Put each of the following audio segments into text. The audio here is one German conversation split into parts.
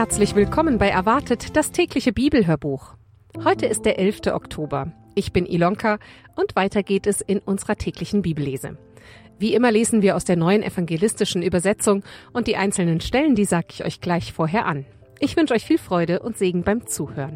Herzlich willkommen bei Erwartet, das tägliche Bibelhörbuch. Heute ist der 11. Oktober. Ich bin Ilonka und weiter geht es in unserer täglichen Bibellese. Wie immer lesen wir aus der neuen evangelistischen Übersetzung und die einzelnen Stellen, die sage ich euch gleich vorher an. Ich wünsche euch viel Freude und Segen beim Zuhören.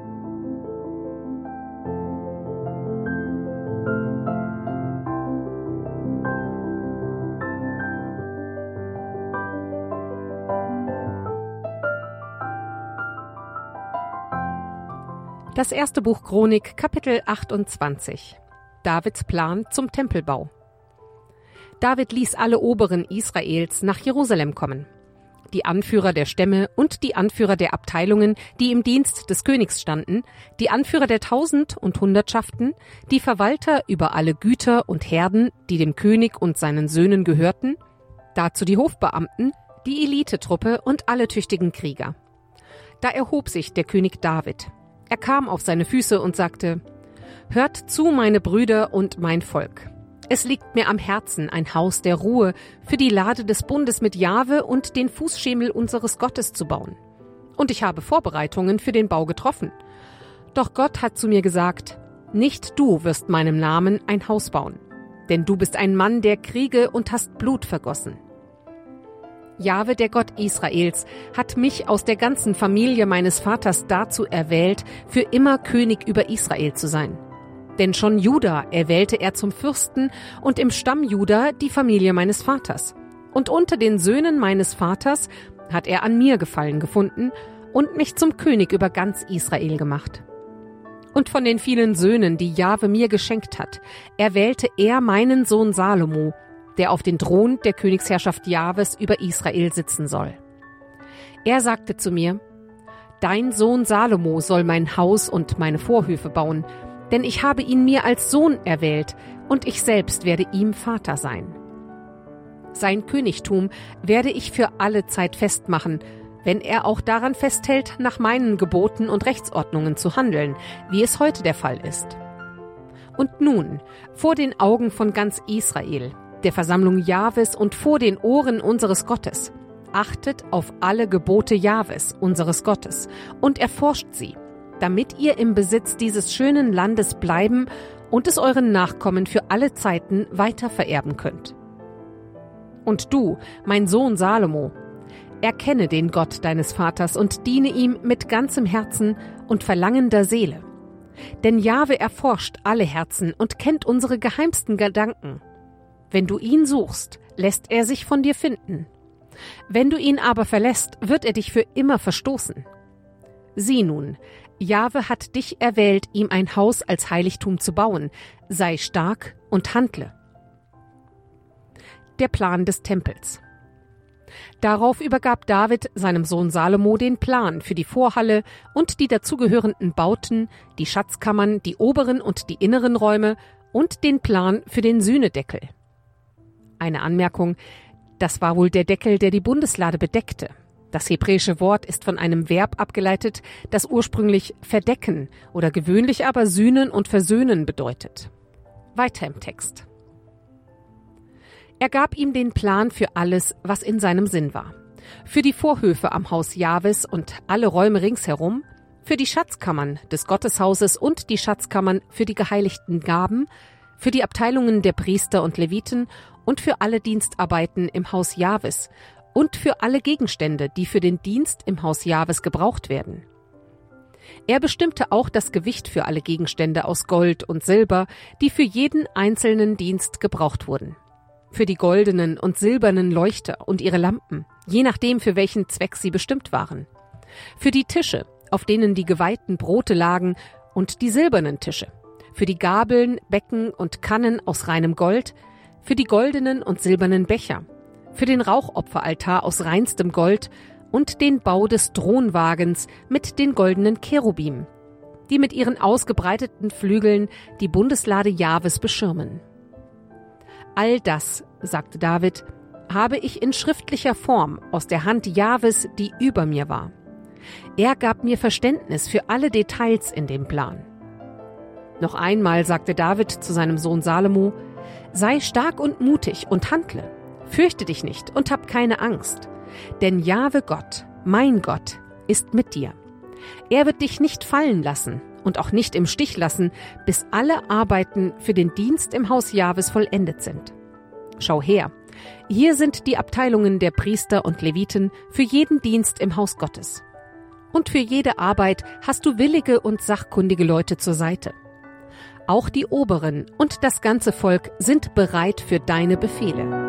Das erste Buch Chronik, Kapitel 28. Davids Plan zum Tempelbau. David ließ alle Oberen Israels nach Jerusalem kommen. Die Anführer der Stämme und die Anführer der Abteilungen, die im Dienst des Königs standen, die Anführer der Tausend- und Hundertschaften, die Verwalter über alle Güter und Herden, die dem König und seinen Söhnen gehörten, dazu die Hofbeamten, die Elitetruppe und alle tüchtigen Krieger. Da erhob sich der König David. Er kam auf seine Füße und sagte: Hört zu, meine Brüder und mein Volk. Es liegt mir am Herzen, ein Haus der Ruhe für die Lade des Bundes mit Jahwe und den Fußschemel unseres Gottes zu bauen. Und ich habe Vorbereitungen für den Bau getroffen. Doch Gott hat zu mir gesagt: Nicht du wirst meinem Namen ein Haus bauen, denn du bist ein Mann der Kriege und hast Blut vergossen. Jahwe, der Gott Israels, hat mich aus der ganzen Familie meines Vaters dazu erwählt, für immer König über Israel zu sein. Denn schon Juda erwählte er zum Fürsten und im Stamm Juda die Familie meines Vaters. Und unter den Söhnen meines Vaters hat er an mir Gefallen gefunden und mich zum König über ganz Israel gemacht. Und von den vielen Söhnen, die Jahwe mir geschenkt hat, erwählte er meinen Sohn Salomo, der auf den Thron der Königsherrschaft Jahwes über Israel sitzen soll. Er sagte zu mir: Dein Sohn Salomo soll mein Haus und meine Vorhöfe bauen, denn ich habe ihn mir als Sohn erwählt und ich selbst werde ihm Vater sein. Sein Königtum werde ich für alle Zeit festmachen, wenn er auch daran festhält, nach meinen Geboten und Rechtsordnungen zu handeln, wie es heute der Fall ist. Und nun, vor den Augen von ganz Israel, der Versammlung Jahwes und vor den Ohren unseres Gottes, achtet auf alle Gebote Jahwes, unseres Gottes, und erforscht sie, damit ihr im Besitz dieses schönen Landes bleiben und es euren Nachkommen für alle Zeiten weiter vererben könnt. Und du, mein Sohn Salomo, erkenne den Gott deines Vaters und diene ihm mit ganzem Herzen und verlangender Seele. Denn Jahwe erforscht alle Herzen und kennt unsere geheimsten Gedanken. Wenn du ihn suchst, lässt er sich von dir finden. Wenn du ihn aber verlässt, wird er dich für immer verstoßen. Sieh nun, Jahwe hat dich erwählt, ihm ein Haus als Heiligtum zu bauen. Sei stark und handle. Der Plan des Tempels. Darauf übergab David seinem Sohn Salomo den Plan für die Vorhalle und die dazugehörenden Bauten, die Schatzkammern, die oberen und die inneren Räume und den Plan für den Sühnedeckel. Eine Anmerkung: Das war wohl der Deckel, der die Bundeslade bedeckte. Das hebräische Wort ist von einem Verb abgeleitet, das ursprünglich verdecken oder gewöhnlich aber sühnen und versöhnen bedeutet. Weiter im Text. Er gab ihm den Plan für alles, was in seinem Sinn war. Für die Vorhöfe am Haus Jahwes und alle Räume ringsherum, für die Schatzkammern des Gotteshauses und die Schatzkammern für die geheiligten Gaben, für die Abteilungen der Priester und Leviten und für alle Dienstarbeiten im Haus Jahwes und für alle Gegenstände, die für den Dienst im Haus Jahwes gebraucht werden. Er bestimmte auch das Gewicht für alle Gegenstände aus Gold und Silber, die für jeden einzelnen Dienst gebraucht wurden. Für die goldenen und silbernen Leuchter und ihre Lampen, je nachdem für welchen Zweck sie bestimmt waren. Für die Tische, auf denen die geweihten Brote lagen, und die silbernen Tische. Für die Gabeln, Becken und Kannen aus reinem Gold, für die goldenen und silbernen Becher, für den Rauchopferaltar aus reinstem Gold und den Bau des Thronwagens mit den goldenen Cherubim, die mit ihren ausgebreiteten Flügeln die Bundeslade Jahwes beschirmen. All das, sagte David, habe ich in schriftlicher Form aus der Hand Jahwes, die über mir war. Er gab mir Verständnis für alle Details in dem Plan. Noch einmal sagte David zu seinem Sohn Salomo: Sei stark und mutig und handle. Fürchte dich nicht und hab keine Angst. Denn Jahwe Gott, mein Gott, ist mit dir. Er wird dich nicht fallen lassen und auch nicht im Stich lassen, bis alle Arbeiten für den Dienst im Haus Jahwes vollendet sind. Schau her, hier sind die Abteilungen der Priester und Leviten für jeden Dienst im Haus Gottes. Und für jede Arbeit hast du willige und sachkundige Leute zur Seite. Auch die Oberen und das ganze Volk sind bereit für deine Befehle.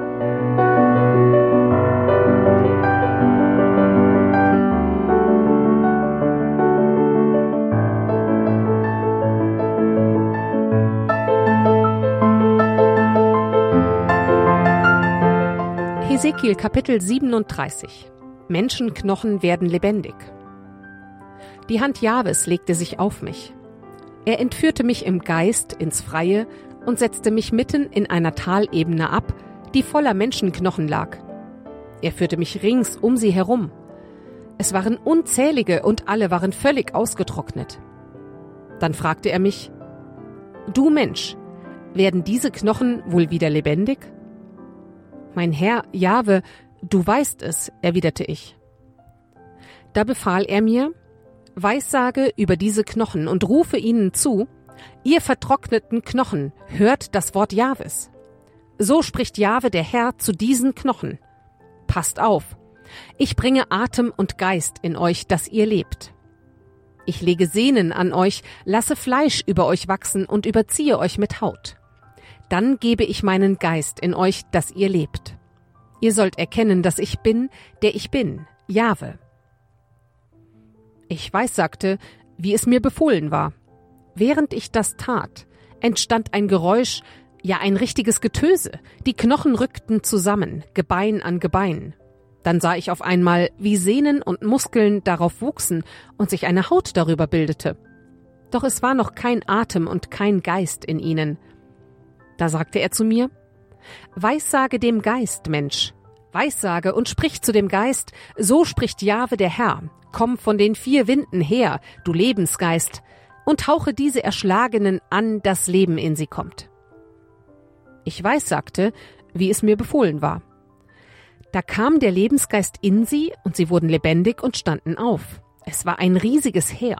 Hesekiel Kapitel 37. Menschenknochen werden lebendig. Die Hand Jahwes legte sich auf mich. Er entführte mich im Geist ins Freie und setzte mich mitten in einer Talebene ab, die voller Menschenknochen lag. Er führte mich rings um sie herum. Es waren unzählige und alle waren völlig ausgetrocknet. Dann fragte er mich: Du Mensch, werden diese Knochen wohl wieder lebendig? Mein Herr, Jahwe, du weißt es, erwiderte ich. Da befahl er mir: Weissage über diese Knochen und rufe ihnen zu: Ihr vertrockneten Knochen, hört das Wort Jahwes. So spricht Jahwe der Herr zu diesen Knochen: Passt auf, ich bringe Atem und Geist in euch, dass ihr lebt. Ich lege Sehnen an euch, lasse Fleisch über euch wachsen und überziehe euch mit Haut. Dann gebe ich meinen Geist in euch, dass ihr lebt. Ihr sollt erkennen, dass ich bin, der ich bin, Jahwe. Ich weissagte, wie es mir befohlen war. Während ich das tat, entstand ein Geräusch, ja ein richtiges Getöse. Die Knochen rückten zusammen, Gebein an Gebein. Dann sah ich auf einmal, wie Sehnen und Muskeln darauf wuchsen und sich eine Haut darüber bildete. Doch es war noch kein Atem und kein Geist in ihnen. Da sagte er zu mir: Weissage dem Geist, Mensch. Weissage und sprich zu dem Geist: So spricht Jahwe der Herr. Komm von den 4 Winden her, du Lebensgeist, und hauche diese Erschlagenen an, dass Leben in sie kommt. Ich weissagte, wie es mir befohlen war. Da kam der Lebensgeist in sie, und sie wurden lebendig und standen auf. Es war ein riesiges Heer.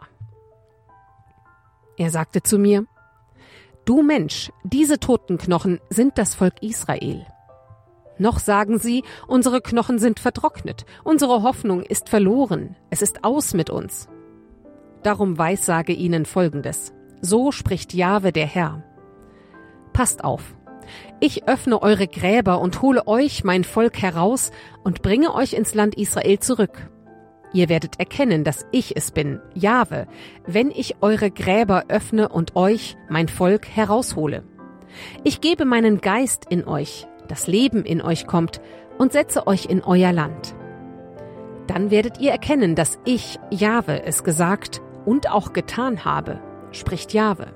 Er sagte zu mir: Du Mensch, diese toten Knochen sind das Volk Israel. Noch sagen sie, unsere Knochen sind vertrocknet, unsere Hoffnung ist verloren, es ist aus mit uns. Darum weissage ihnen Folgendes: So spricht Jahwe der Herr. Passt auf, ich öffne eure Gräber und hole euch, mein Volk, heraus und bringe euch ins Land Israel zurück. Ihr werdet erkennen, dass ich es bin, Jahwe, wenn ich eure Gräber öffne und euch, mein Volk, heraushole. Ich gebe meinen Geist in euch, das Leben in euch kommt, und setze euch in euer Land. Dann werdet ihr erkennen, dass ich, Jahwe, es gesagt und auch getan habe, spricht Jahwe.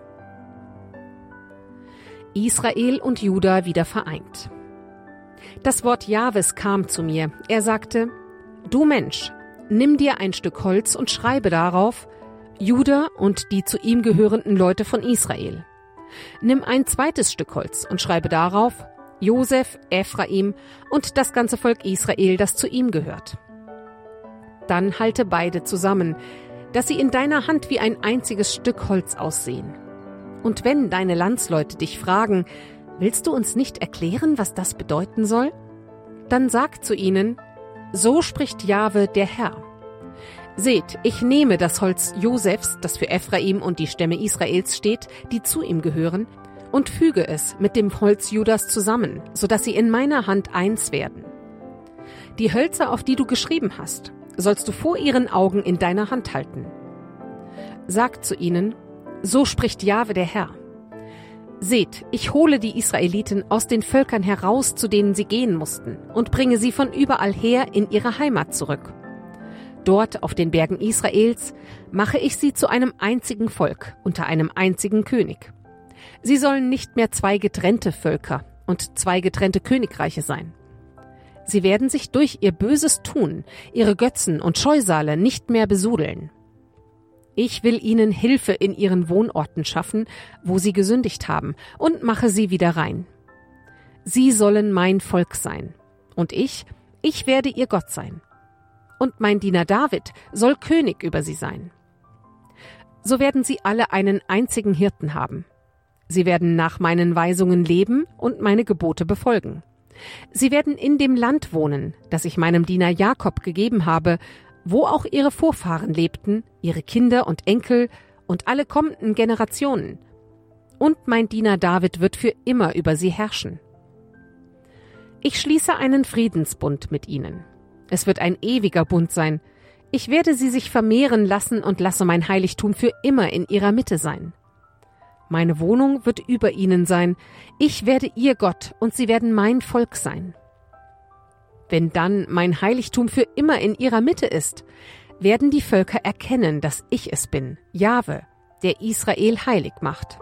Israel und Juda wieder vereint. Das Wort Jahwes kam zu mir. Er sagte: Du Mensch, nimm dir ein Stück Holz und schreibe darauf: Juda und die zu ihm gehörenden Leute von Israel. Nimm ein zweites Stück Holz und schreibe darauf: Josef, Ephraim und das ganze Volk Israel, das zu ihm gehört. Dann halte beide zusammen, dass sie in deiner Hand wie ein einziges Stück Holz aussehen. Und wenn deine Landsleute dich fragen: Willst du uns nicht erklären, was das bedeuten soll? Dann sag zu ihnen: So spricht Jahwe der Herr. Seht, ich nehme das Holz Josefs, das für Ephraim und die Stämme Israels steht, die zu ihm gehören, und füge es mit dem Holz Judas zusammen, sodass sie in meiner Hand eins werden. Die Hölzer, auf die du geschrieben hast, sollst du vor ihren Augen in deiner Hand halten. Sagt zu ihnen: So spricht Jahwe der Herr. Seht, ich hole die Israeliten aus den Völkern heraus, zu denen sie gehen mussten, und bringe sie von überall her in ihre Heimat zurück. Dort auf den Bergen Israels mache ich sie zu einem einzigen Volk unter einem einzigen König. Sie sollen nicht mehr 2 getrennte Völker und 2 getrennte Königreiche sein. Sie werden sich durch ihr böses Tun, ihre Götzen und Scheusale nicht mehr besudeln. Ich will ihnen Hilfe in ihren Wohnorten schaffen, wo sie gesündigt haben, und mache sie wieder rein. Sie sollen mein Volk sein, und ich werde ihr Gott sein. und mein Diener David soll König über sie sein. So werden sie alle einen einzigen Hirten haben. Sie werden nach meinen Weisungen leben und meine Gebote befolgen. Sie werden in dem Land wohnen, das ich meinem Diener Jakob gegeben habe, wo auch ihre Vorfahren lebten, ihre Kinder und Enkel und alle kommenden Generationen. Und mein Diener David wird für immer über sie herrschen. Ich schließe einen Friedensbund mit ihnen. Es wird ein ewiger Bund sein. Ich werde sie sich vermehren lassen und lasse mein Heiligtum für immer in ihrer Mitte sein. Meine Wohnung wird über ihnen sein. Ich werde ihr Gott und sie werden mein Volk sein. Wenn dann mein Heiligtum für immer in ihrer Mitte ist, werden die Völker erkennen, dass ich es bin, Jahwe, der Israel heilig macht.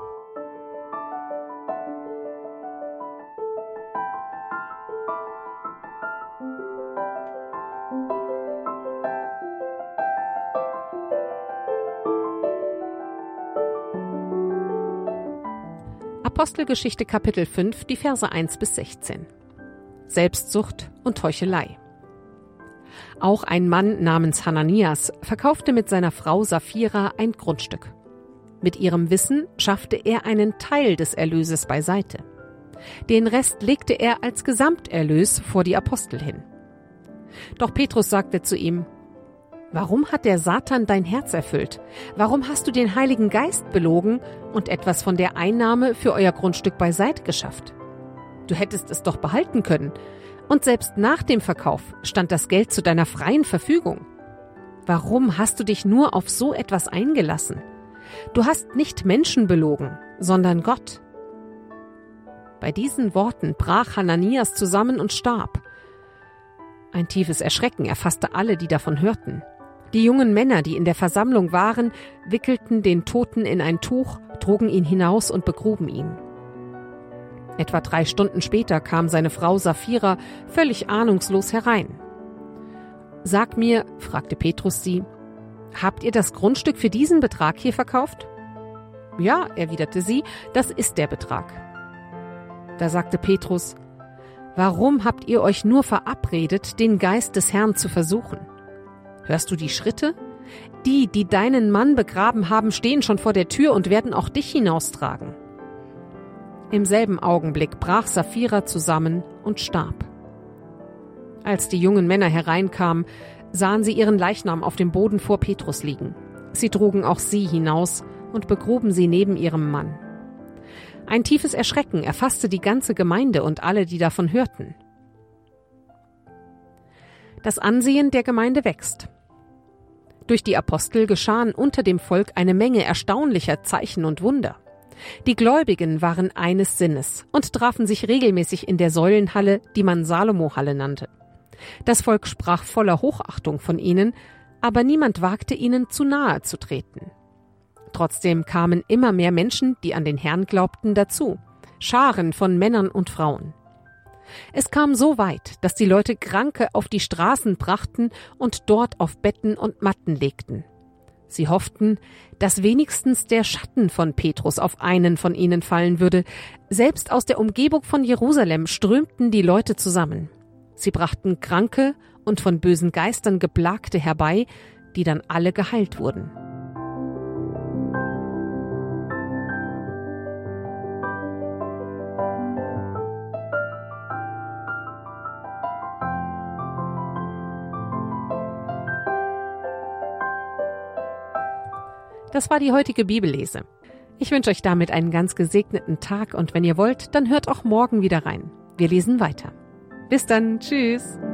Apostelgeschichte Kapitel 5, die Verse 1 bis 16. Selbstsucht und Heuchelei. Auch ein Mann namens Hananias verkaufte mit seiner Frau Sapphira ein Grundstück. Mit ihrem Wissen schaffte er einen Teil des Erlöses beiseite. Den Rest legte er als Gesamterlös vor die Apostel hin. Doch Petrus sagte zu ihm: Warum hat der Satan dein Herz erfüllt? Warum hast du den Heiligen Geist belogen und etwas von der Einnahme für euer Grundstück beiseite geschafft? Du hättest es doch behalten können. Und selbst nach dem Verkauf stand das Geld zu deiner freien Verfügung. Warum hast du dich nur auf so etwas eingelassen? Du hast nicht Menschen belogen, sondern Gott. Bei diesen Worten brach Hananias zusammen und starb. Ein tiefes Erschrecken erfasste alle, die davon hörten. Die jungen Männer, die in der Versammlung waren, wickelten den Toten in ein Tuch, trugen ihn hinaus und begruben ihn. Etwa 3 Stunden später kam seine Frau Sapphira völlig ahnungslos herein. »Sag mir«, fragte Petrus sie, »habt ihr das Grundstück für diesen Betrag hier verkauft?« »Ja«, erwiderte sie, »das ist der Betrag.« Da sagte Petrus: »Warum habt ihr euch nur verabredet, den Geist des Herrn zu versuchen? Hörst du die Schritte? Die, die deinen Mann begraben haben, stehen schon vor der Tür und werden auch dich hinaustragen.« Im selben Augenblick brach Sapphira zusammen und starb. Als die jungen Männer hereinkamen, sahen sie ihren Leichnam auf dem Boden vor Petrus liegen. Sie trugen auch sie hinaus und begruben sie neben ihrem Mann. Ein tiefes Erschrecken erfasste die ganze Gemeinde und alle, die davon hörten. Das Ansehen der Gemeinde wächst. Durch die Apostel geschahen unter dem Volk eine Menge erstaunlicher Zeichen und Wunder. Die Gläubigen waren eines Sinnes und trafen sich regelmäßig in der Säulenhalle, die man Salomo-Halle nannte. Das Volk sprach voller Hochachtung von ihnen, aber niemand wagte ihnen zu nahe zu treten. Trotzdem kamen immer mehr Menschen, die an den Herrn glaubten, dazu, Scharen von Männern und Frauen. Es kam so weit, dass die Leute Kranke auf die Straßen brachten und dort auf Betten und Matten legten. Sie hofften, dass wenigstens der Schatten von Petrus auf einen von ihnen fallen würde. Selbst aus der Umgebung von Jerusalem strömten die Leute zusammen. Sie brachten Kranke und von bösen Geistern Geplagte herbei, die dann alle geheilt wurden. Das war die heutige Bibellese. Ich wünsche euch damit einen ganz gesegneten Tag und wenn ihr wollt, dann hört auch morgen wieder rein. Wir lesen weiter. Bis dann, tschüss!